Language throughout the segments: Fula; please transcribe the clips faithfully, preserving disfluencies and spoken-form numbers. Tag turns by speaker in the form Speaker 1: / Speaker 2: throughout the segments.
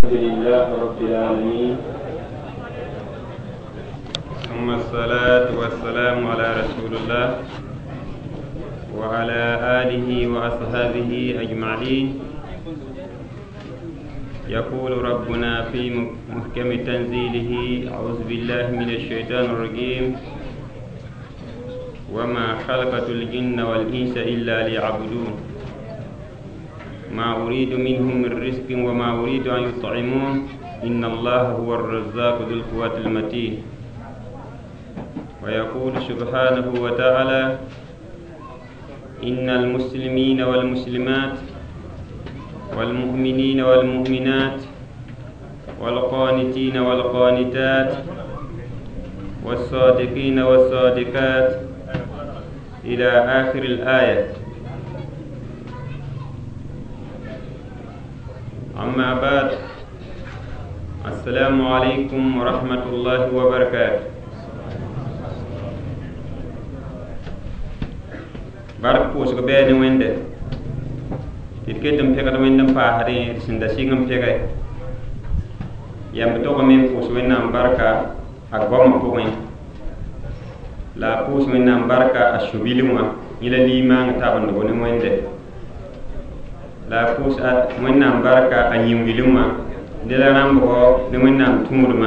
Speaker 1: الحمد لله رب العالمين،
Speaker 2: ثم الصلاة والسلام على رسول الله وعلى آله وأصحابه أجمعين. يقول ربنا في محكم تنزيله: أعوذ بالله من الشيطان الرجيم، وما خلقت الجن والإنس إلا ليعبدون ما أريد منهم من رزق وما أريد أن يطعمون إن الله هو الرزاق ذو القوة المتين. ويقول سبحانه وتعالى: إن المسلمين والمسلمات والمؤمنين والمؤمنات والقانتين والقانتات والصادقين والصادقات إلى آخر الآية. أما بعد، السلام عليكم ورحمة الله وبركاته. بارك فوسك بين ويند تكتم فيك ويند فاهرين سندسيغم فيك يام بتوق من فوس وينام بركة أقوم فوين لا فوس وينام بركة أشوبيلما إلى ليمان تابن دون ويند la pus at wẽnnaam barka a yĩngilmã de la rãmbgɔ ne wẽnnaam tũudmã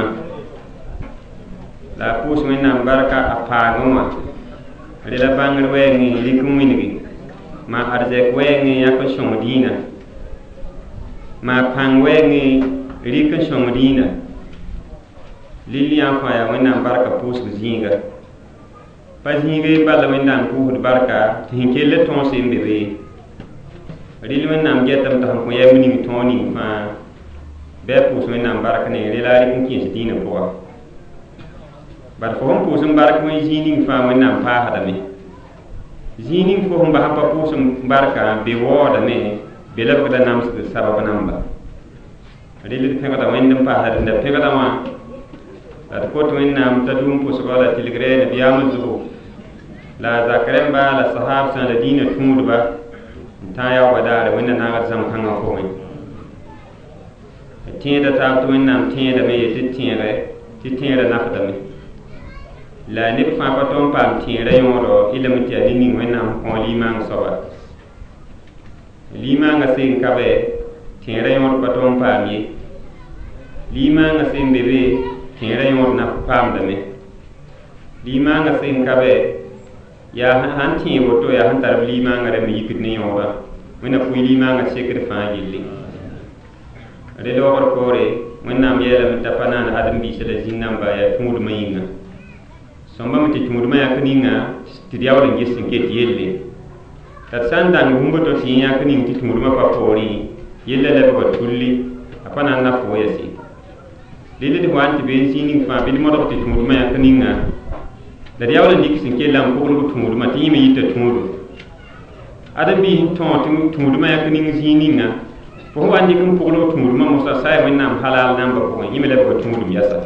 Speaker 2: la pus wẽnnaam barka a paagẽ wã rẽ la bãngr wɛɛngẽ rɩk n wĩngi maa arzɛk wɛɛngẽ yãk n sõng dĩinã maa pãng wɛɛngẽ rɩk n sõng dĩinã lil yã fãa yaa wẽnnaam barka pʋʋsg zĩiga pa zĩige bala wẽnnaam pʋʋsd barka tɩ sẽn kell tõose n be be rɩl wẽnnaam gɛtame tɩ sẽn kõ yɛm ning tõog ning fãa bɩ a pʋʋs wẽnnaam bark ne rẽ la a rɩk n kẽes dĩinã pʋga bad fo sẽn pʋʋs n bark wẽ zĩig ning fãa wẽnnaam paasdame zĩig ning fo sẽn basã pa pʋʋs n barka be waoodame be la bgda namsd sabab namba rɩl d pẽgda wẽnd n paasda rẽnda pẽgda wã la d kot wẽnnaam t'a dũum pʋsgɔ la tɩlgrɛ nabiyaamã zugu la a zak rẽmba la sahaab sã la dĩinã tũudba tã ya wa daare wẽnna naagd zãm-kãngã pʋgẽ tẽeda taab tɩ wẽnnaam tẽedame yetɩ tẽegɛ tɩ tẽedã nafdame la neb fãa pa tõe n paam tẽerã yõodɔ ilame tɩ yaa ne ning wẽnnaam kõ limaang soaba limaangã sẽn ka bɛ tẽerã yõod pa tõe n paam ye limaangã sẽn be be tẽerã yõod na paamdame limaangã sẽn ka bɛ yaa sãn tẽ woto yaa sẽn tar b limaangã rãmb yikd ne yõoda wẽnna pʋɩ limaangã sekd fãa gilli rẽ loogr poore wẽnnaam yɛɛlame t'a pa naan ãdem-biisã la zĩn-namba yaa tũudmã yĩnga sõmbame tɩ tũudmã yãk ninga tɩ d yaool n ges n ket yelle la d sã n dãng bũmb to tɩ yẽ yãk ning tɩ tũudmã pa poorẽ yella lebga tulli a pa na n na foo yase rẽl d wa n tɩ be n zĩig ning fãa bɩ d modg tɩ tũudmã yãk ninga la d yaool n dɩk sẽn kell n pʋglg tũudmã tɩ yẽ me yita tũudu ãdem-biis n tõog tɩ tũudmã yãk ning zĩig ninga fo sẽn wa n dɩk n pʋglg tũudmã mosã sa ya wẽnnaam halaal namba pʋgẽ yẽ me la bga tũudum yasa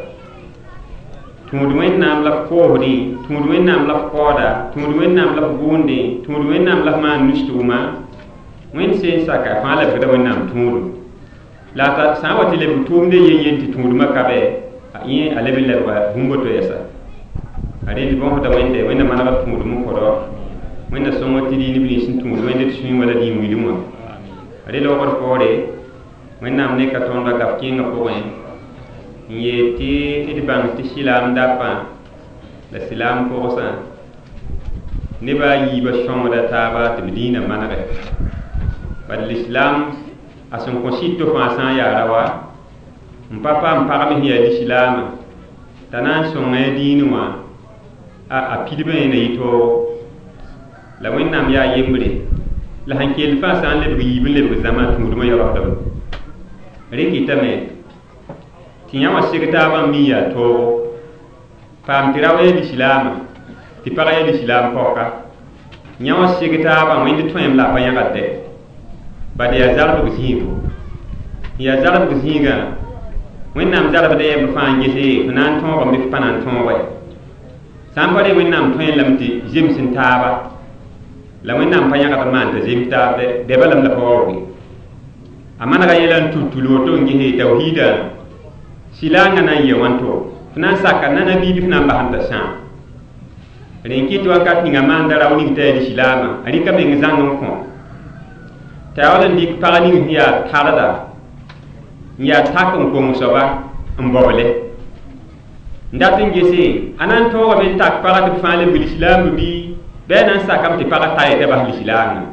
Speaker 2: tũud wẽnnaam la f koosdẽ tũud wẽnnaam la f kaooda tũud wẽnnaam la f gʋʋndẽ tũud wẽnnaam la f maan nus-tʋʋma wẽnd sẽn saka fãa la bgda wẽnnaam tũudu la sã n wa tɩ lebg tʋʋmde yen-yen tɩ tũudmã ka bɛ yẽ a leb n lebga bũmb to yasa a rẽnd bõsda wẽnde wẽnna manegd tũudm n kõdɔ wẽnna sõngo tɩ dĩin b nins n tũud wẽnd tɩ sũyẽ wala dĩin wilum wã rẽ loogr poore wẽnnaam neka tõnda gab kẽngã pʋgẽ n yeel tɩ d bãng tɩ silaam dapã la silaam pʋgsã nebã a yiibã sõngda taaba tɩ b dĩinã manegɛ bad lislaam a sẽn kõ sɩd to fãa sã n yaa ra wa n pa paam pagb sẽn yaa lislaamã t'a na n sõng a dĩinẽ wã a pidbã yẽna yɩtoogo la wẽnnaam yaa yembre la sẽn kell fãa sã n lebg yiib n lebg zãma tũudmã yaoodame rɩk yɩtame tɩ yã wa seg taabã n min yaa toogo paam tɩ rao yaa lislaamã tɩ pag yaa lislaam pɔka yã wa seg taabã wẽnd tõem la a pa yãgdɛ bad yaa zarbg zĩigo yaa zarbg zĩigã wẽnnaam zarbda yɛbr fãa n gese fo na n tõogame bɩ f pa na n tõogɛ sã n pa re wẽnnaam tõe lame tɩ zems n taaba la wẽnnaam pa yãgd maan t'a zems taab dɛba lame la pa waooge amana ga yelan tutulu to ngi he tauhida silanga na yewanto fnan saka na nabi bi fnan bahanta sa ren ki to akat ni ngamanda rawni ta di silama ari ka be ngzangam ko ta wala dik parani ya tarada ya takon ko musaba mbobale ndatin gese anan to wa ben tak parat bi fale bil islam bi benan sakam ti parat tay te bah islam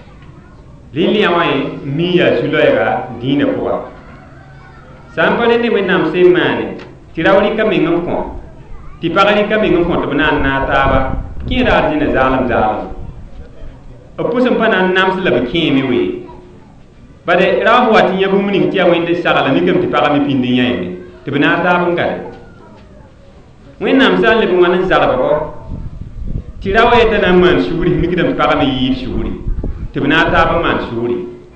Speaker 2: lili amay miya zuloyra dina ko sampane ne menam se mane ti rawni kam ngam ko ti parani kam ngam ko to nan na taba ki ra dina zalam zalam opusum panan nam se la ki mi we bade rahu wati yabu munin ti awende sagala ni kam ti parami pindi nyayne ti bana taba ngal wẽnnaam sã n leb n wa n zagb bɔ tɩ ra wa yeta na n maan sugri mikdame pagame yɩɩd sugri tɩ b na a taab n maan sugri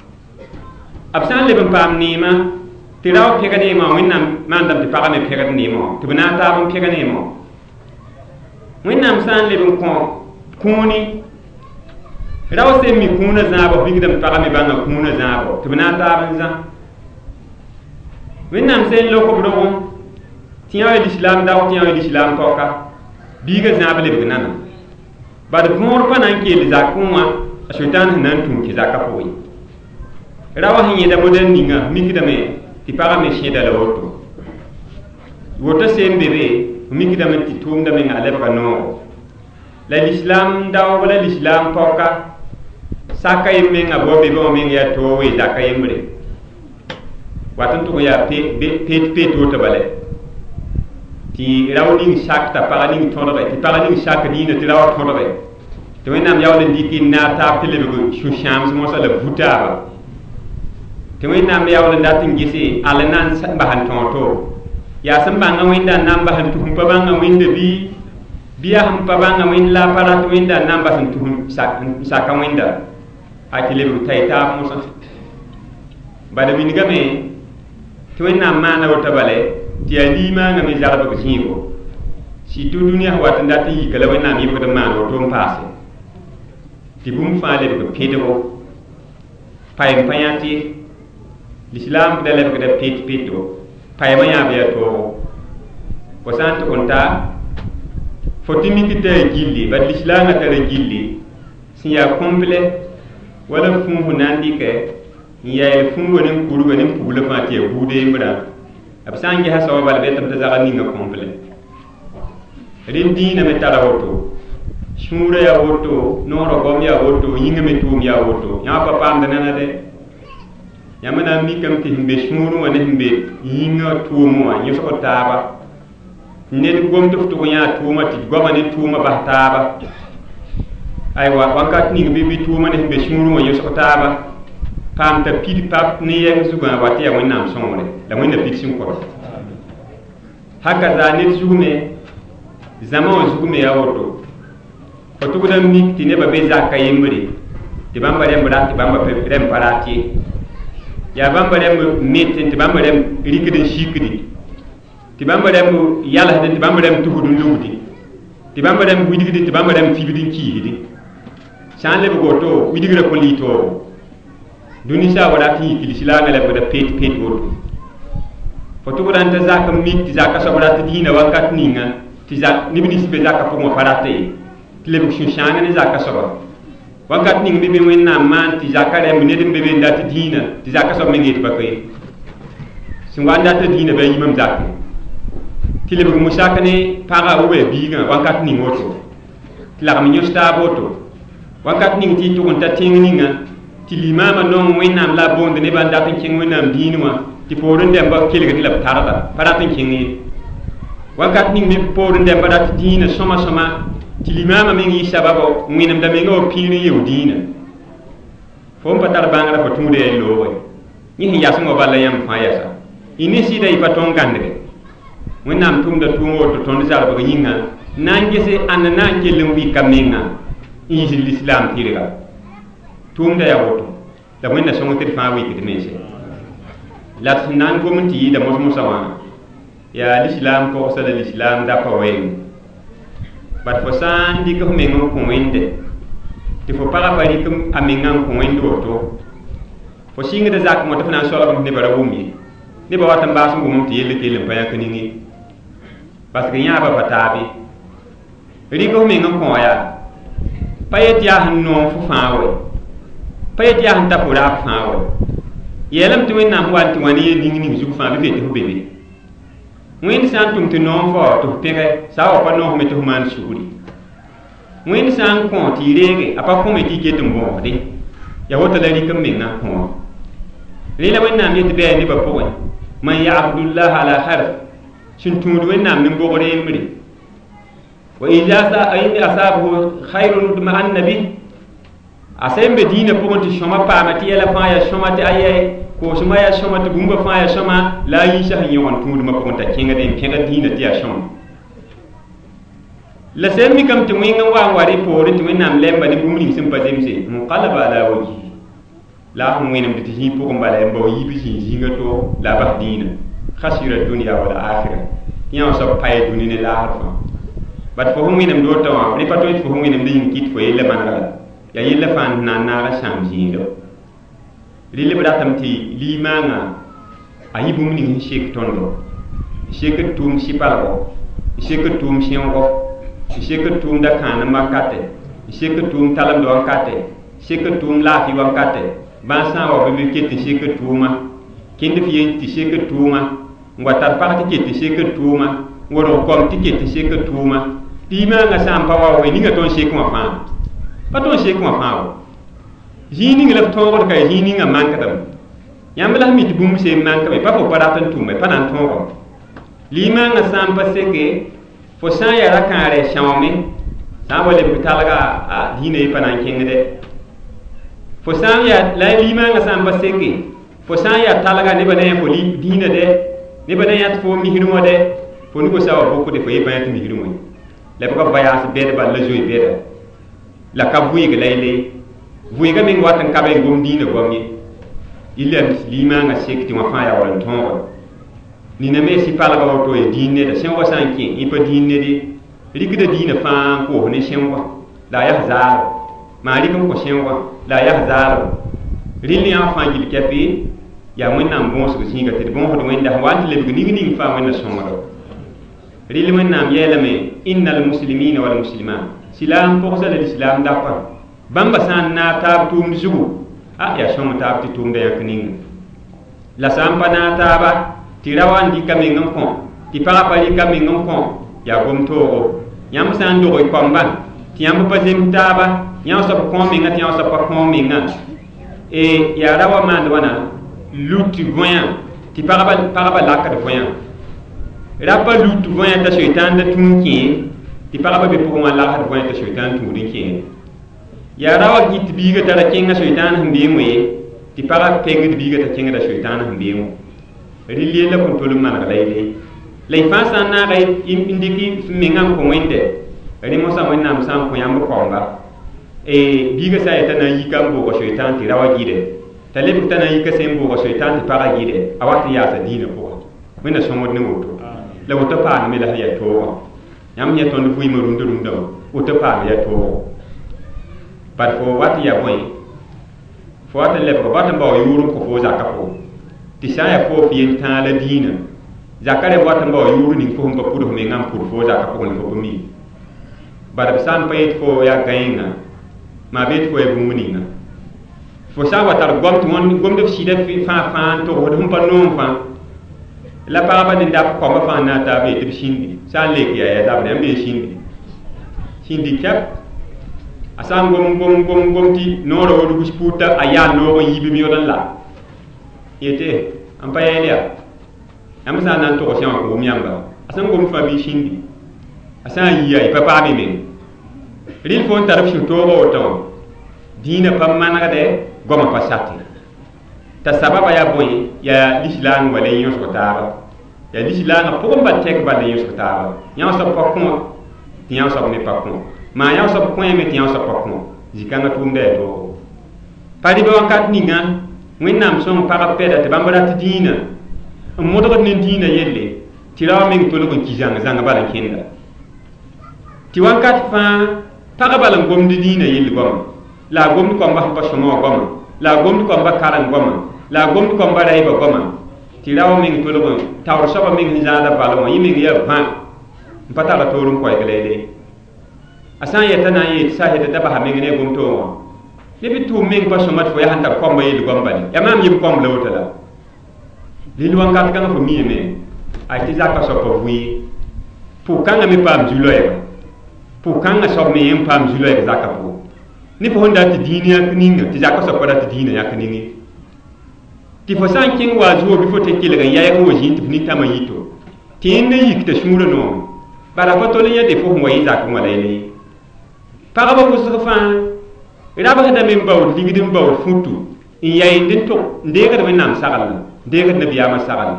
Speaker 2: b sã n leb n paam neemã tɩ ra wa pɛg neemã wẽnnaam maandame tɩ pagame pɛgd neemã tɩ b na a taab n pɛg neemã wẽnnaam sã n leb n kõ kũuni ra wa sẽn mi kũunã zãabɔ mikdame pagame bãnga kũunã zãabɔ tɩ b na a taab n zã wẽnnaam sẽn lokb rogem tiyawe l'islam daw tiyawe l'islam toka biga zabale bgnana bad vor panan ke li zakuma shaitan nan tun ki zakapoyi rawa hin yeda moden ninga mikida me ti para me sheda la woto woto sembebe mikida me ti tumda me ngale bano la l'islam daw wala l'islam toka saka yemme ngabobe bo me ya to we zakayembre watan to ya pe pe pe to to bale ti rawning shakta paraning tondre ti paraning shak dina ti raw tondre to wenam yawle diki na ta pele go shu shams mo sala butaba to wenam yawle ndatin gisi alanan bahan tonto ya samba nga wenda namba han tuhum pa banga wenda bi biya ham pa banga wenda la parat wenda namba han tuhum sak saka wenda akile bu tayta mo sa bada min game to wenam mana wota bale ti alima nga me jaraba ko hingo si to dunia wat ndati kala wena mi ko de man o to passe ti bum faale ko pedo pay payati l'islam de le ko de pet pedo pay ma ya be to ko sant konta fotimi kite gilli ba l'islam ta re gilli si ya komple wala fu hunandi ke ya fu wonen kuru wonen pula fa ti bude mura absangi ha sawa bal betam ta zaga ninga komple rendi na metala woto shura ya woto noro gom ya woto yinga metum ya woto ya papa am dana de yamana mi kam ti himbe shuru wana himbe yinga tumu wa nyoso taba ne gom to to ya tuma ti goma ni tuma ba taba aywa wakat ni bi bi tuma ne himbe shuru wa nyoso taba pam ta pid pap ne yang zuga wati ya wonnam sonre la wonna pitsim ko haka za ne zugume zaman zugume ya woto ko to gudan mi tine ba be zakka yembre ti bamba dem bra ti bamba pe dem parati ya bamba dem metin ti bamba dem rikidin shikidi ti bamba dem yalla ti bamba dem tuhudun lugudi ti bamba dem widigidi ti bamba dem fibidin kiyidi shan le go to widigira ko lito duni sa wala ti kilisila ngale ko da pet pet woto foto ko danta zakam mi ti zakka sabara ti dina wakat ninga ti zak ni binis be zakka ko mo farate ti le bu shanga ni zakka sabara wakat ninga be be wenna man ti zakka re mi nedem be be ndati dina ti zakka sabara ngeti bakay sun wanda ta dina be yimam zakka ti le bu musaka ne para ube biga wakat ninga woto ti la mi nyosta boto wakat ninga ti to konta tinga ti limama non wenam la bonde ne banda tin king wenam dinwa ti porun dem ba kelga ti la tarata paratin king ni wakat ning mi porun dem ba ti dina soma soma ti limama mi ngi sababo winam da mi ngo pini yu dina fom patar bangala ko tumude en lowo ni hi yasungo balla yam fa yasa ini sida i paton gandre wenam tumda tumo to ton zar ba yinga nangese an nange lumbi kamenga in l'islam tiriga tumda ya woto la wenda songo tir fa wi kidmese la nan gomunti da mos musawa ya l'islam ko sala l'islam da ko wen bat fo san di ko mengo ko wende ti fo para pari kum amengan ko wendo to fo singda zak mo tafna solom ne bara wumi ne ba watan ba sun gumum ti yelle kelen pa yakini parce que nya ba fatabi rigo me ngam ko ya payet ya hanno fu faawe payet ya han tapura faawe yelam ti wenna hwal ti wani ni ni zu fa be te bebe wen san tum ti non fo to pere sa wa pa no me to man suri wen san ko ti rege apa ko me ti ke tum bo de ya wota la ri kam me na ko rila wenna mi te be ni ba ko man ya abdullah ala harf shin tudu wenna min bo gore mri wa idza sa ayni asabahu khairun ma annabi asembe dina ko ti shoma pa mati ela fa ya shoma ti aye ko shoma ya shoma ti bumba fa ya shoma la yi sha yon tudu ma ko ta kinga den kinga dina ti ya shoma la semmi kam ti winga wa wari pore ti wenna lemba ni bumni sim pa zemse muqallaba ala wajhi la hum wenam ti hi ko mbala mbo yibi hi jinga to la ba dina khasira dunya wal akhirah ya so pay dunya la harfa bat fo hum winam do tawa ni pato fo hum winam din kit fo yella manala ya yella fan na na la sham jindo lile bada tamti limanga ayibu mni shek tondo shek tum sipalgo shek tum shengo shek tum da kana makate shek tum talam do kate shek tum la fi wa kate ban sa wa be kete shek tuma kinde fi ti shek tuma ngwata parti kete shek tuma ngoro kom ti kete shek tuma limanga sampa wa we ninga ton shek ma fa paton shek ma fa jini ngela tongor kay jini nga mankadam yambala mi ti bum se manka be pa fo paratan tume panan tongo lima nga sampa seke fo sa ya rakare shawme sa wale bitalaga a dine panan kengede fo sa ya la lima nga sampa seke fo sa ya talaga ne bane fo li dine de ne bane ya fo mi hinumo de fo nugo sa wa bokko de fo yebane mi hinumo le ko bayas bede ba la joy bede la kabuyi ga layle vuiga min watan kabe gom dina gomni illa muslima nga sekti wa fa ya wala ton ni na me si pala ba to e dinne da sen wasan ki ipa dinne di rigida dina fa ko ne sen wa la ya hazar ma rigam ko sen wa la ya hazar rilli an fa gil kapi ya mun nan bon su singa te bon hodo wenda wanti le bigi ni ni fa wenda son wa rilli mun nam yelame innal muslimina wal muslimat silam ko sa l'islam da fa bamba san na tab tum zugu a ya shom tab ti tum da yakning la sampa na taba tirawan di kamin ngom ti para pali kamin ngom ya gom to yam san do ko komban ti yam pa zem taba yam so ko mi ngati yam so pa ko mi ngati e ya rawa man wana lutti voyan ti para para la ka de voyan rapa lutti voyan ta shaitan da tunki ti para be ko ma la ka de voyan ta shaitan tunki ya rawa git biga tara kinga shaitan hande mu ti para peng biga ta kinga da shaitan hande mu rilli la kun tolum man layle lay fa san na gay indiki mingam ko wende ri mo sa wonna am san ko yam ko ba e biga sa eta na yikam bo ko shaitan ti rawa gide talib ta na yika sem bo ko shaitan ti para gide awati ya sa dina ko wenda so mo ne woto la woto pa me la ya to yam ya ton fu ma rundu rundu woto pa ya to par fo wati ya boy fo wati le ko batam ba yuru ko fo zakka fo ti sa ya fo fi ta la dina zakare batam ba yuru ni fo ko pudo me ngam pour fo zakka ko ni fo mi bar san payet fo ya gainga ma bet fo e bumuni na fo sa watar gom to won gom def si def fa fa to ho dum pa non fa la pa ba ni da ko ma fa na ta be te shindi sa le ya ya da be be shindi shindi kap asan gom gom gom gom ti noro wodu gus puta aya no yibi mi yodan la yete am payelia am sa nan to ko sian ko mi amba asan gom fa bi shindi asan yiya papa bi men ril fon taraf shi to ro to dina pam manaka de goma pasati ta sababa ya boy ya lislan wala yus ko taba ya lislan ko ko batte ko balle yus ko taba nya so ko ko nya so me pa ko ma ya so ko me tian so ko ko zikanga tunde to padi be wakat ninga wennam son para peda te bambara ti dina modo ko nen dina yelle tirawa men to ko kijanga zanga bala kenda ti wakat fa para bala gom di dina yelle gom la gom ko mba pa somo gom la gomd komba karan goma la gomd komba raiba goma ti rawo ming tolgo tawr soba ming zada balwa yiming ya ba pata la torum koy glele asan yeta na yi sa hede daba ha ming ne gom to ne bitu ming pa somat fo ya hanta komba yi gomba ya mam yim kom lawtala lil wankat kan fo mi me ay ti zakka so ko wi pu kanga mi pam juloy pu kanga so mi yim pam juloy zakka pu ni fo honda ti dini ak ninga ti zakka so ko da ti dini yak ningi ti fo san king wa zuo bi fo te kilega ya ko jin ti ni tama yito ti ne yik te shura no bara ko to le ya de fo mo yi zakka mo lele para ba ko so fa ira ba da min baw ligidim baw futu in yayin din to ndega da nam sagal ndega na biya ma sagal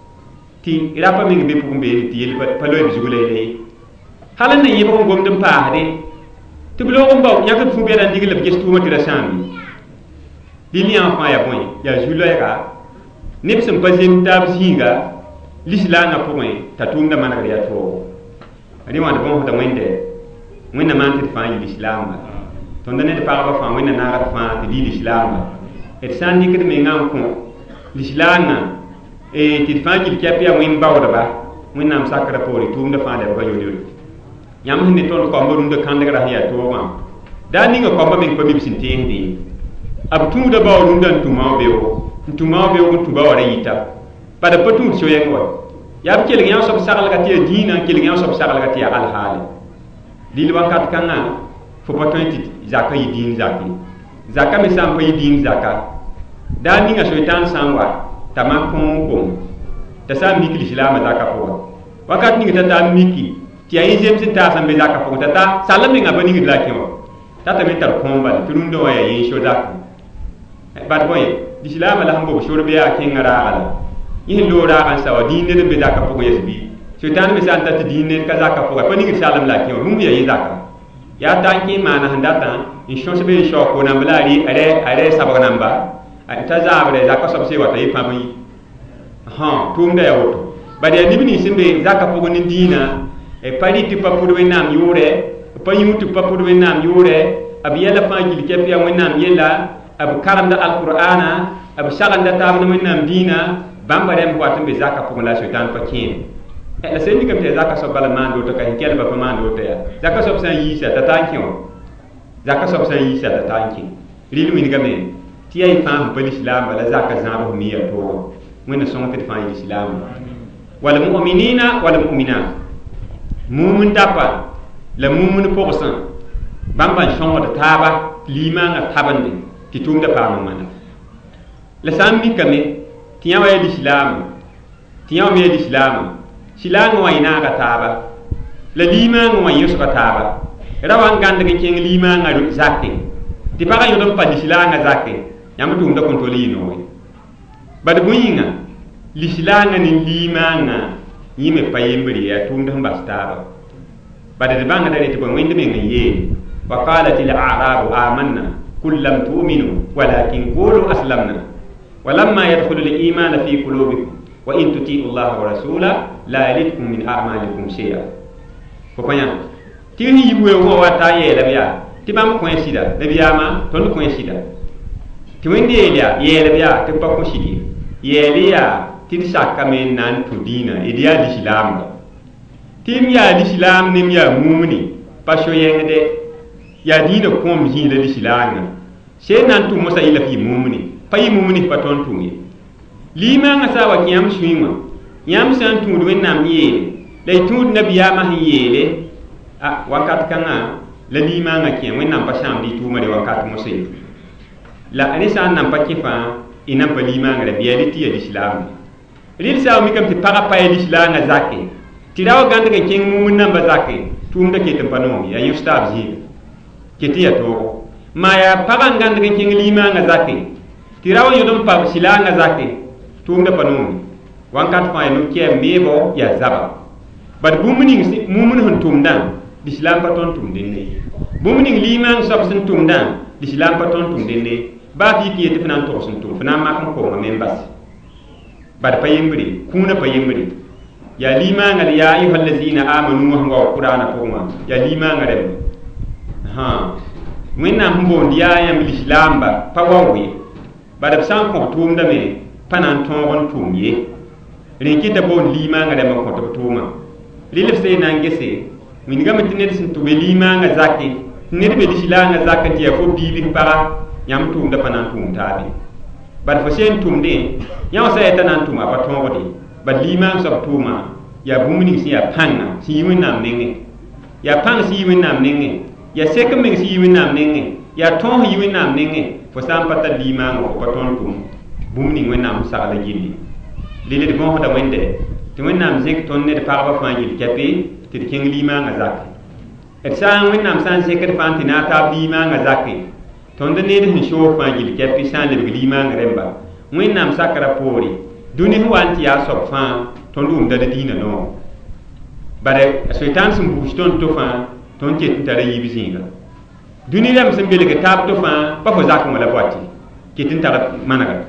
Speaker 2: ti ira pa min be pu be ti yel pa lo bi jugule le halan ne yibo ngom dum pa de ti blo ngom baw yak fu be dan digil bi gestu ma ti rasami li li en fa ya boy ya julo ya nip sem pa jim tab zinga lisla na po mai tatunda man ya to ani ma de bon da wende wenda man ti fa yi islam ton da ne de pa ba fa wenda na ga fa ti di islam et san dikir me ngam ko l'islam e ti fa ji ke pia win bawda ba win nam sakra pori tum da fa da ba yoni yam ne ton ko mbaru de kan daga ya to ma da ni nga ko ba min ko mi sin tindi ab tum da ba ru dan tuma be o tuma be o tu ba wara yita pa da patu so yen ko ya ke le ngam so sakal ga ti dina ke le ngam so sakal ga ti al hali dil wakat kanga fo paton ti zakka yi din zakki zakka mi sam pa yi din zakka da ni nga shaitan sangwa tamakon ko ta sa miki islam zakka ko wakat ni ta ta miki ti ayi jem sin ta sam be zakka ko ta ta salam ni nga bani ngi la kiwo ta ta men tar komba turundo ya yin sho zakka bad boy islam la hambo shoro be ya kin ngara ala yin lo ra kan sawa din ne be zakka ko yesbi shaitan mi san ta ti din ne ka zakka ko pa ni ngi salam la kiwo rum ya yi zakka ya tanki mana handata in sho se be sho ko na blari are are sabaga namba ta zabre zakka so se wata yi pami ha tum da yawoto bade ya libni simbe zakka pogo ni dina e pari ti papudo we nam yure pa yutu papudo we nam yure ab yela fa gil ke pia we nam yela ab karam da alqur'ana ab shaganda ta we nam dina bamba dem ko atambe zakka pogo la shaitan fa kin e la sendi kam te zakka so bala mando to ka hikel ba mando to ya zakka so san yisa ta tankiyo zakka so san yisa ta tanki rilu min game ti ay fam pa l'islam bala zakka zabo mi ya to wena songa te fa l'islam wal mu'minina wal mu'minat mu'min tapa la mu'min pokosan bamba songa ta taba limanga tabande ti tumda pa mana la sammi kame ti ya wa l'islam ti ya mi l'islam silang wa ina ga taba la limanga wa yesu ga taba rawan ganda ke king limanga do zakki ti pa ga yodon pa l'islam zakki yam tum da kontoli no bad buinga lislanga ni limanga yime payembri ya tum da bastaba bad de banga dare to wende me ngaye wa qalat al a'rab amanna kul lam tu'minu walakin qulu aslamna walamma yadkhulu al iman fi qulubikum wa in tuti'u Allah wa rasula la yalitkum min a'malikum shay'a ko panya tini yibwe wo wata ye la biya tibam ko sida la biya ma ton ko sida ti wende ya yele biya ti pa ko shidi yele ya ti sakka men nan to dina idia di islam tim ya di islam nim ya mumni pa sho yengde ya dina ko mi hile di islam she nan tu musa ila fi mumni pa yi mumni pa ton tu ni lima nga sawa kiyam shuima yam san tu do nam yele dai tu nabiya ma yele a wakat kanga la lima nga kiyam nam pa sham di tu ma de wakat musa la anisa nan pa kifa ina pa lima nga biya di ti islam ri sa mi kam ti para pa islam nga zakke ti daw ganda ke king mumun nan ba zakke tum da ke tampano ya yustab ji ke ti ya to ma ya para ganda ke king lima nga zakke ti rawo yodon pa islam nga zakke tum da pano wankat fa no ke mebo ya zaba bad bumuni mumun hun tum dan islam pa ton tum dinne bumuni lima sab sun tum dan islam pa ton tum dinne ba fi ki yete fana to sun tum fana ma kan ko men bas bad payembri kuna payembri ya lima ngal ya ayyuhal ladzina amanu wa qur'ana ko ma ya lima ngal ha wenna mbo ndiya ya islam ba pa wawi bara san ko tumdame panan tongon tumye rinkita bon lima nga dama ko tuma lilif sey nan gese min gam tined sin to lima nga zakki ned be disila nga zakati ya fo bibi para yam tum da panan tum tabi bar fo sen tum de yaw sa etanan tuma pa tongo de ba lima sa tuma ya bumuni si ya panga si yimin nam nenge ya pang si yimin nam nenge ya sekme si yimin nam nenge ya ton yimin nam nenge fo sam pata lima ngo pa ton tum bumuni wenam sa la gindi lele de bon da wende te wenam zek ton ne de parba fangil kapi te king lima nga zak et sa wenam san sekre fantina ta lima nga zakki ton de ne de show fangil kapi san le lima nga remba wenam sakara pori duni huanti ya sob fa ton dum da dina no bare shaitan sum bu ton to fa ton ke tare yibi zinga duni lam sem bele ke tab to fa pa fo zak mo la boati ke tin tara managa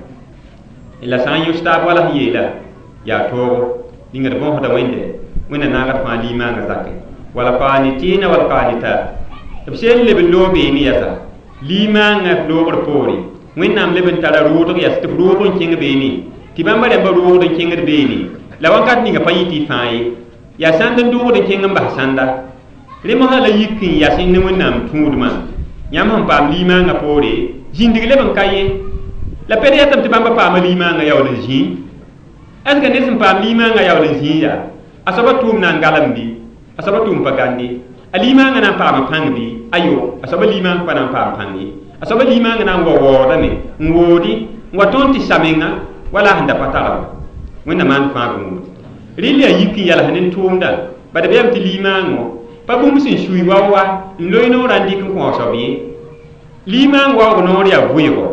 Speaker 2: ila san yusta wala yela ya to dinga bon hoda wende wena naga fa lima nga zakke wala qanitina wal qanita tabsel le belobe ni yasa lima nga lobor pori wenam le ben tara ruto ya stu ruto kinga be ni tibamba le ba ruto kinga be ni la wakat ni nga payiti fai ya sandan do de kinga ba sanda le mo hala yikin ya sin ne wenam tuduma nyam han pam lima nga pori jindige le ban kaye la pede ya tam tibamba pa lima nga yaw de ji asga ne sim pa lima nga yaw de ji ya asaba tum nan galambi asaba tum pagandi alima nga nan pa ma pangbi ayo asaba lima pa nan pa pangi asaba lima nga nan wo wo dane ngodi watonti samenga wala handa patala wena man fa gumu rili ya yiki yala hanin tumda bada bem ti lima ngo pa bum sin shui wawa loino randi ko ko sobi lima ngo no ya vuyo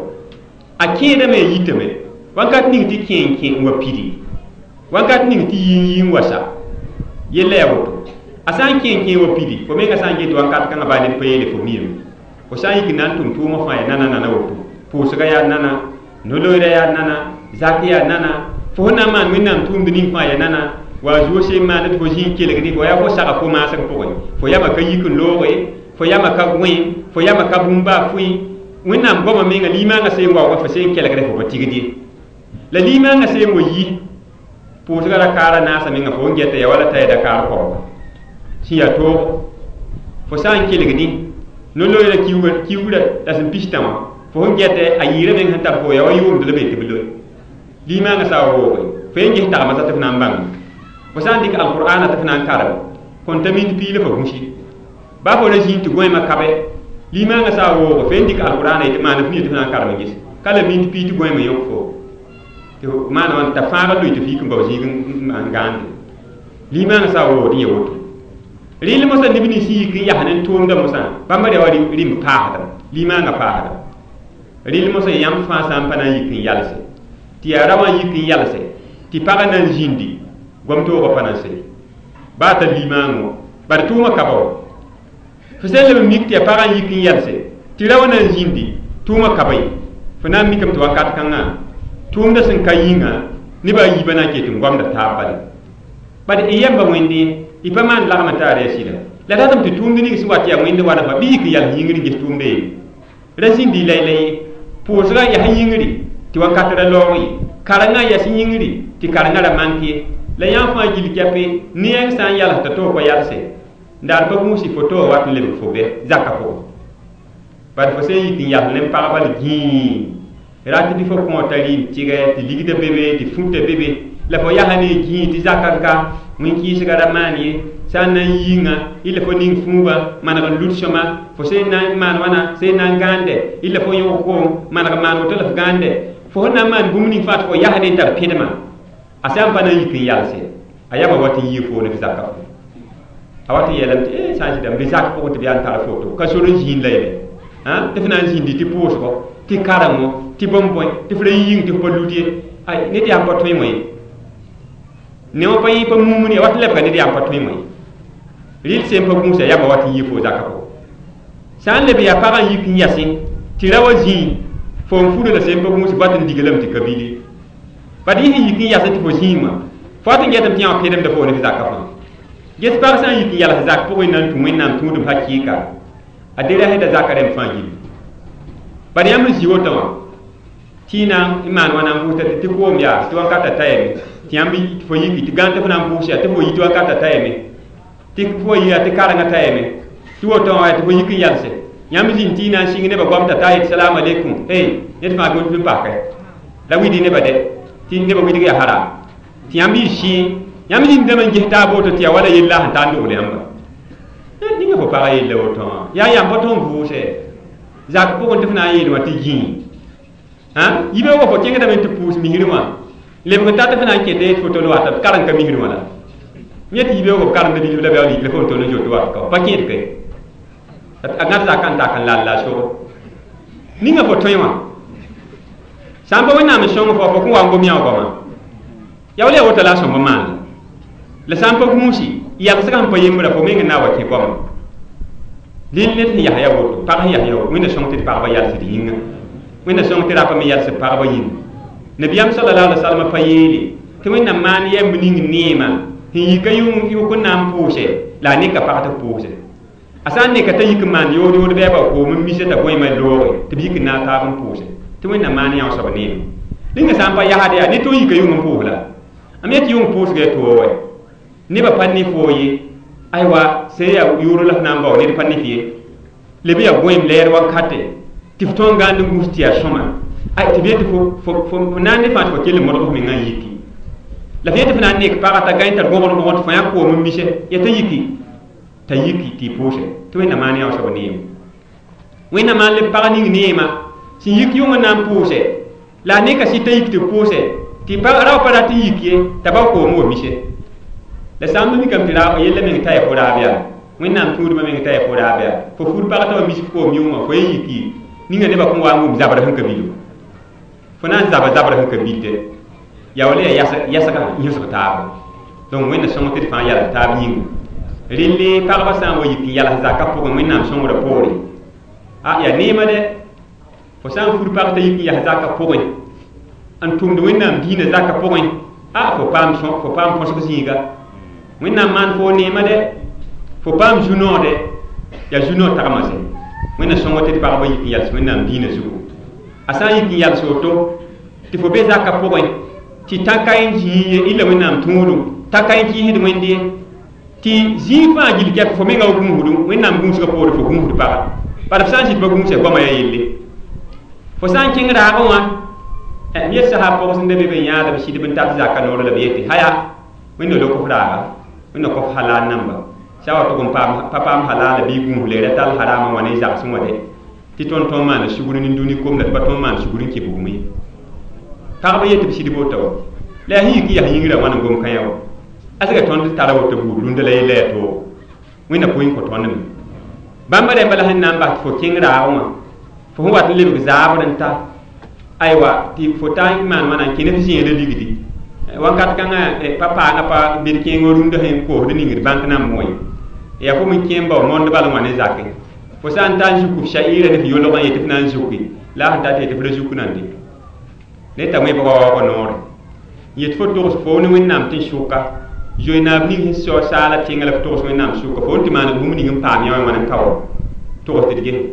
Speaker 2: akida me yiteme wakat ning ti ken ken wa pidi wakat ning ti yin yin wasa yelle yawo asan ken ken wa pidi ko me ga san gitu wakat kan ba ne payele fo miyem ko san yiki nan tum tuma fa nana nana wo pu so ga ya nana no lo ya nana zakiya nana fo na man min nan tum din fa ya nana wa zo se man to jin kele gidi ko ya fo saka ko ma sa ko fo ya ma ka yikun lo we fo ya ma ka gwen fo ya ma ka bumba fui wenam goma menga lima nga se ngwa fa se kele gre fo tigidi la lima nga se ngo yi po to gara kara na sa menga fo ngete ya wala tay da kar ko si ya to fo san kele gidi no lo ila kiwa kiwura da sin pistama fo ngete ayire men hanta fo ya wayu ndle be tiblo lima nga sa wo fe ngi ta ma sa tafna mbang fo san dik alquran ta tafna karam kontamin pile fo mushi ba fo na jinti goyma kabe lima nga sa wo ko fendi ka alquran ay man fi ni tan karama gis kala min pi ti goy ma yok fo to man on ta fara do to fi ko bawji ngande lima nga sa wo di yoto ril mo sa dibini si ki ya hanen to ndam sa bamba de wari rim paada lima nga paada ril mo sa yam fa sam pana yikin yalse ti arama yikin yalse ti paga nan jindi gomto ko panase ba ta lima ngo bar tuma kabaw fasel mi mikti para yikin yalse tirawana jindi tuma kabay fana mikam to wakat kanga tumda sen kayinga ni ba yibana ke tum gwamda tabal bad iyamba wendi ipaman la mata resida la datam to tumdi ni suwati ya wendi wala ba bi ki yal yingri ge tumde resindi laylay posra ya yingri ti wakat ra lowi karanga ya yingri ti karanga ra manki la yan fa jil kape ni en san yalla to ko yalse ndar ba musi photo wat le fo be zakafo par fo sey ti yal nem pa bal gi rat di fo ko tali ti ga ti ligide bebe ti funte bebe la fo yahane gi ti zakanka mun ki siga da mani sana yinga ile fo ning fuba manaka lutshama fo sey na man wana sey na gande ile fo yo ko manaka man woto la gande fo na man gumni fat fo yahane tar pedema asam pana yikin yalse ayaba wati yi fo ne zakafo awati yelam ti eh sanji dam bizak ko to bian tara photo ka soro jin lebe han defna jin di ti pos ko ti karamo ti bomboy ti fle ying ti ko lutie ay nit yam patwe moy ne o payi pa mumuni awati lebe ka nit yam patwe moy ril sem pa musa ya ba wati yi fo zakako san lebe ya para yikin yasi ti rawa jin fo mfudo la sem pa musa batin digelam ti kabili badi yikin yasi ti fo jima fatin yetam ti am pedem de fo ne zakako ges par san yiki yalla zak po nan tu wenam tu dum hakika adira heda zakarem fangi bari am ji wota wa tina iman wana mbuta ti ko mya to an kata tayemi ti ambi fo yiki ti gante fana mbusa ti fo yito an kata tayemi ti fo yiya ti karanga tayemi ti woto wa ti fo yiki yalse yambi din tina shingi ne ba gwamta tayi assalamu alaikum hey ne ma go fi pakay la widi ne ba de ti ne ba widi ya haram ti yambi shi yambi din de man jehta boto ti wala yilla han tando le amba ni nga fo para yilla woto ya ya boton vuse zak ko on tefna yilla wati ji ha yibe wo fo kenga damen te pous mi hirma le ko tata fana ke de foto lo wata karan ka mi hirma la nyeti yibe wo karan de bi la ba li le ko to no joto wat ko pa ke ke agar zakan ta kan la la so ni nga fo toyma samba wana me shongo fo fo ko wango mi awoma yawle wota la so ma la samba ko musi ya sa kan pa yemra fo me nga wa ke ko lin net ya ya woto pa ya ya wo ne shongo te pa ba ya si dinga wẽnna sõng tɩ rapa me yals pagba yĩng nabiyam sallallahu alaihi wasallam pa yeele tɩ wẽnna maan yɛmb ning neema sẽn yika yʋk n na n pʋʋse la a neka pag tɩ pʋʋse a sã n neka t'a yik n maan yood yood bɛɛba koom n mise t'a goeemã looge tɩ b yik n na n taab n pʋʋse tɩ wẽnna maan yã soab neema rĩnga sã n pa yasd yaa ne tɩ yika yʋng n pʋʋs la a me tɩ yʋng pʋʋsga y too wɛ nebã pa ne foo ye aywa sẽn yaa yʋʋr la f na n bao ned pa ne fɩ leb yaa goeem lɛɛr wakate tɩ f tõnd gãand n gus tɩ yaa sõma ay tɩ b yetɩ fo na n ne fãa tɩ fo kell modg me ngã yiki la f yetɩ f na n nek pagã t'a gãe t'a gõgr gõg tɩ fõ yã koom n mise ya t'a yiki t'a yiki tɩ y pʋʋse tɩ wẽnna maan yã soab neem wẽnna maan leb pag ning neemã sẽn yik yʋng n na n pʋʋse la a neka sɩd t'a yik tɩ pʋʋse tɩ rao pa rat n yik ye t'a ba koom wa mise la sãn b mikame tɩ ra yella meng t'a ya fo raab yaa wẽnnaam tũudmã meng t'a ya fo raab yaa fo fur pag t'a wa mis koom yʋngã fo ye yiki ninga neba kun wa ngum zabra han kabilu fona zaba zabra han kabilde ya wala ya yasa yasa ka yasa ta donc wena songo te fa yala ta bingu rille parba san wo yipi yala za ka pogo wena songo da pori a ya nema de fo san fur par ta yipi ya za ka pogo an tum de wena dina za ka pogo a fo pam son fo pam fo singa wena man fo nema de fo pam juno de ya juno takamase wẽnna sõngo tɩ d pagba yik n yals wẽnnaam dĩinã zugu a sã n yik n yals woto tɩ fo be zakã pʋgẽ tɩ tãka n zĩig ye illa wẽnnaam tũudum tãka n kɩɩsd wẽnd ye tɩ zĩig fãa gil kɛp fo menga wa gũusdum wẽnnaam gũusgã poore fo gũusd paga bara f sã n sɩd pa gũusa goamã ya yelle fo sã n kẽng raagẽ wã m yet sã pʋgs n da be be yãada b sɩdb n tar zakã noor la b yetɩ haya wẽnna lok f raaga wẽnna kof halaal namba sawa to gum pam papam halala bi gum le retal harama wani jak sun wade ti ton ton man suguru ni duni kom la baton man suguru ki bugumi ta ba yete bi bo taw la hi ki ya yingira wan gum kan yawo asga ton ta rawo to bu dunda lay le to wina ko ko ton mi bamba de bala han namba fo kingra ma fo wat le bi zabran ta aywa ti fo tan man man ki ne fi yele ligidi wankat kanga papa na pa bir ki ngorunda hen ko de ningir bank na moy ya fo mun kemba mon bala wane zakke fo san tan juku shaira ne fi yolo kan yete nan juki la hanta te te juku nan di ne ta me ba wa ko nor yet fo to fo ne winnam tin shuka joina ni so sala tingala fo to winnam shuka fo ti man bum ni ngam pam yaw man kawo to te dige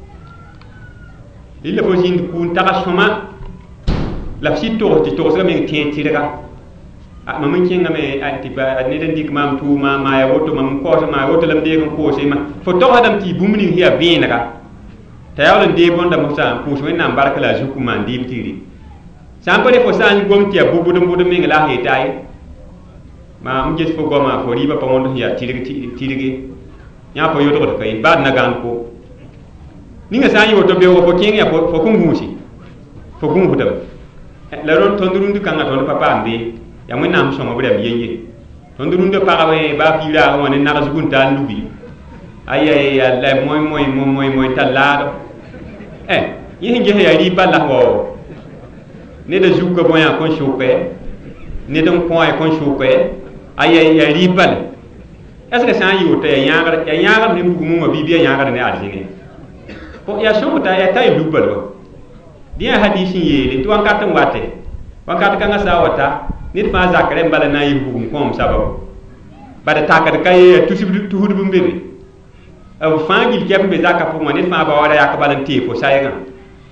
Speaker 2: illa fo jin kun ta soma la fi to ti to so me tin ti daga a mamın kinga me antiba ne den dik mam tu ma ma ya woto mam ko ma woto lam de ko se ma fo to adam ti bumni hiya binaka tayawlen de bonda mo sa pu so na baraka la juku man di tiri sampare fo san gom ti abubu dum budum me la he tay ma am jes fo goma fo riba pa mondo hiya tiri tiri nya fo yoto ko kay bad na gan ko ninga sa yi woto be wo fo kinga fo fo kungusi fo kungu dum la ron tondurundu kanga ton papa ambe ya mun nam sõma b rɛm yeye tõnd rũndã pagb baa piiraagẽ wã ne nags gũntaan lubi aya la moy moy moy moy t'a laad eh yẽ sẽn ges yaa rɩɩb bala wa ned a zugã bõe kõn sʋkɛ ned n kõ kõn sʋkɛ aya yaa rɩɩb bala est-ce que sã n yɩ woto ya yãagr ya yãagr ne bugum wã bɩ bɩ ya yãagr ne arzẽne ya sõmta ya t'a y lub bal wa dɩ yã hadis n yeele tɩ wãnkat n wate wãnkat kãngã saa wata nit fa zakare mbala na yibu kom sababu bada takar kay tusib tuhud bu mbebe aw fa gil kep be zakka fo nit fa ba wara yak balan ti fo sayga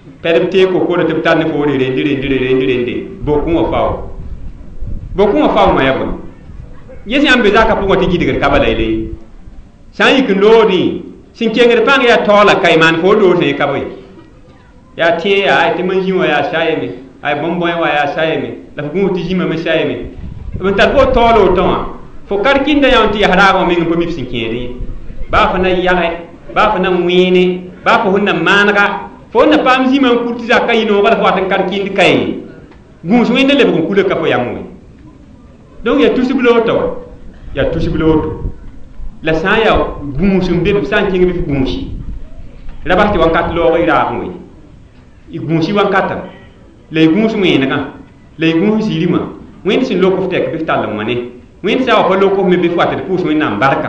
Speaker 2: pɛdb tee kokore tɩ b tar ne fo rendi rendi rendi rendi bokẽ wã fao bokẽ wã fao wã ya bõe ges yãmb be zakã pʋgã tɩ gɩdgd ka bala ile sã n yik n loodẽ sẽn kengd pãng yaa taoolã ka y maan fo lood ne ka boe yaa tẽ yaa ay tɩ man zĩ wã yaa sayeme ay bõn-bõe wã yaa sayeme la f gũus tɩ zĩmame sayeme b n tar fo taool wotã wã fo kar-kĩnda yãw tɩ yas raagã meng n pa mi f sẽn kẽede baa fo na yage baa fo na wẽene baa fo fõn na maanega fo na paam zĩmã n kut tɩ zakã yɩ noogã la fo wat n kar-kĩnd ka ye gũus wẽnda lebg n kula ka fo yam we donc ya tusb loota wa ya tusb looto la sã n yaa gũus n be b sã n kẽng bɩ f gũusi ra bas tɩ wãnkat loog y raag we y gũusi wãnkatã la y gũus wẽenegã la y gũus zirmã wẽnd sẽn lok f tɛk bɩ f tall n wa ne wẽnd sã n wa pa lok f me bɩ f wat d pʋʋs wẽnnaam barka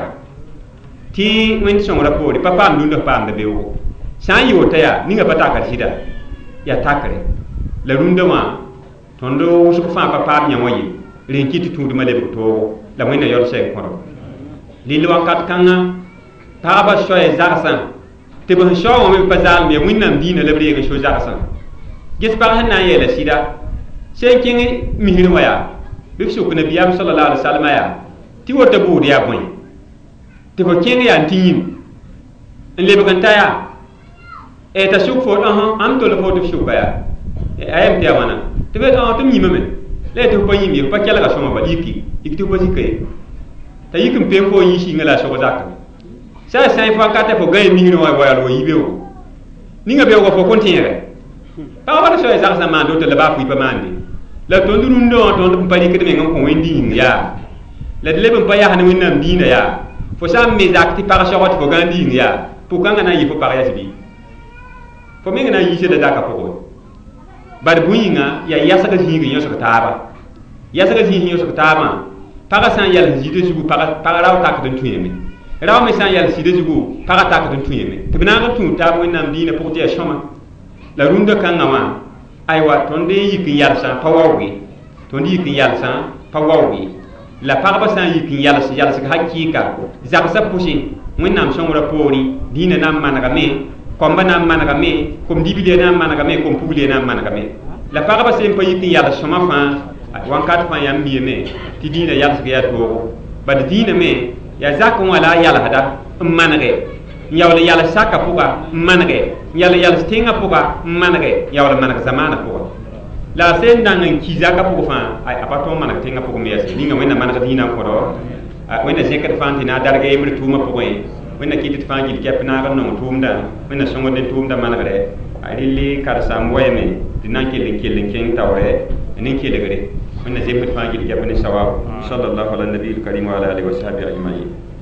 Speaker 2: tɩ wẽnd sõngrã poore pa paam dũndã paamda beoogo sã n yoota yaa ninga pa takr sɩda yaa takre la rũndã wã tõnd wʋsg fãa pa paam yã wã ye ren kɩ tɩ tũudmã lebg toogo la wẽnna yaool sɛg kõrg rɩl wãnkat kãngã pagba soɛ zagsã tɩ b sẽn sao wã me pa zaalem ya wẽnnaam dĩinã la b reeg n so zagsã ges pag sẽn na n yɛɛla sɩda sẽn kẽng misr wã yaa bɩ f sʋk nabiyaam sallallahu alaihi wasallam yaa tɩ wota buud yaa bõe tɩ fo kẽng yaa n tɩ yĩm n lebg n ta yaa t'a sʋk fo ãsã ãmb tol fo tɩ f sʋka yaa ayam tɩ ya wãna tɩ b tɩ m yĩmame la tɩ f pa yĩm ye f pa kelga sõma bal yiki yik tɩ f pa zika ye t'a yik n peng fo n yĩ sɩngã la a sog zakame sã n sã fo ka t'a fo gãe misr wã wa yaa wa yibe wo ninga beooga fo kõn tẽege pagba la soɛ zagsã maan woto la baa pʋɩ pa maande la tõnd rũndã wã tõnd n pa rɩkd meng n kõ wẽnd yĩng yaa la d leb n pa yas ne wẽnnaam dĩinã yaa fo sã n me zak tɩ pag sogd tɩ fo gãand yĩng yaa pʋg-kãngã na n yɩ fo pag yas bɩ fo meng na n yiisda zakã pʋgẽ bad bũi-yĩngã yaa yasga zĩig n yõsg taaba yasga zĩig n yõsg taabã pagã sã n yals zɩɩda zugu pag rao takd n tũyame rao me sã n yals sɩda zugu pagã takd n tũyame tɩ b naag n tũud taab wẽnnaam dĩinã pʋg tɩ yaa sõma la rũndã kãngã wã aywa tõnd n yik n yalsã pa waooge tõnd yik n yalsã pa waooge la pagba sã n yik n yals yalsg hakɩɩka zagsã pʋsẽ wẽnnaam sõngrã poorẽ dĩinã na n manegame kõmba na n manegame kom-diblia na n manegame kom-puglia na n manegame la pagba sẽn pa yik n yals sõma fãa wãnkat fãa yãmb miyame tɩ dĩinã yalsg yaa toogo bad dĩinã me yaa zak n wã la a yalsda n manege n yaool yals saka pʋga n manege n yal yals tẽngã pʋga n manege yaool n maneg zamaanã pʋga la a sẽn dãng n ki zakã pʋg fãa a pa tõog maneg tẽngã pʋgẽ me yaa sẽn ninga wẽnna maneg dĩinã n kõdɔ wẽnna zẽkd fãa tɩ na n darga yembr tʋʋmã pʋgẽ wẽnna kɩt tɩ fãa gil kɛp naag n nong tʋʋmdã wẽnna sõngd n tʋʋmdã manegre a rɩlle karsam wɛɛme tɩ na n kell n kell n kẽng taoorɛ nin kelgre wẽnna zemsd fãa gil kɛp ne sawab sallallahu ala nabi lkarim wa ala alihi wa sahbi ajmain